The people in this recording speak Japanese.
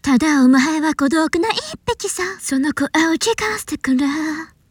ただお前は孤独な一匹さ。その子を聞かせてくれ。